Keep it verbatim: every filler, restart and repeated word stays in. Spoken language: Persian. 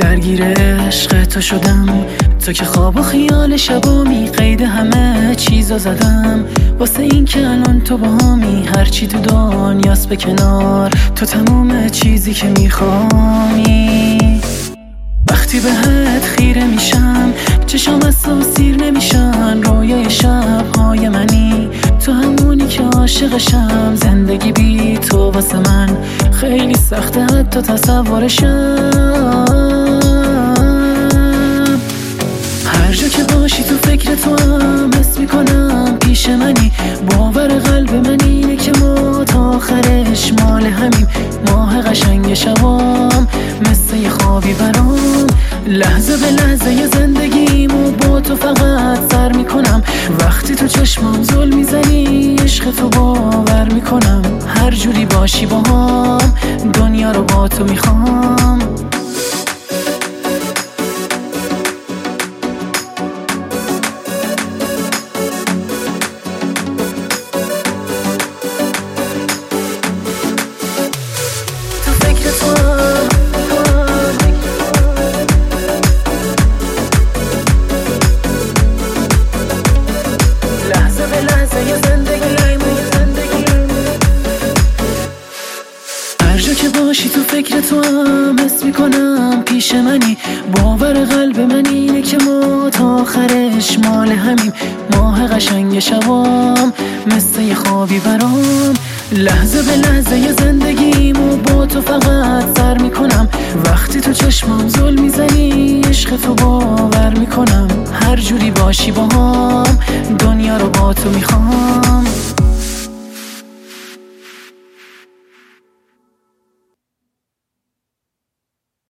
درگیر عشق تو شدم، تو که خواب و خیال شبامی، قید همه چیزو زدم واسه این که الان تو باهامی. هرچی تو دنیاست به کنار، تو تموم چیزی که میخوامی. وقتی بهت خیره میشم چشام از تو سیر نمیشن، رویای شبهای منی، تو همونی که عاشقشم. زندگی بی تو واسه من خیلی سخته حتی تصورشم. هر جا که باشی تو فکر تو هم حس میکنم پیش منی. باور قلب من اینه که ما تا آخرش مال همیم. ماه قشنگ شبام مثل یه خوابی برام، لحظه به لحظه ی زندگیمو با تو فقط سر میکنم. وقتی تو چشمام زل میزنی عشق تو باور میکنم. هر جوری باشی با هم دنیا رو با تو میخوام. هر جا که باشی تو فکر تو هم حس میکنم پیش منی. باور قلب من اینه که ما تا آخرش مال همیم. ماه قشنگ شبام مثل یه خوابی برام، لحظه به لحظه ی زندگیمو با تو فقط سر میکنم. وقتی تو چشمام زل میزنی عشق تو باور میکنم. هر جوری باشی با هم دنیا رو با تو میخوام.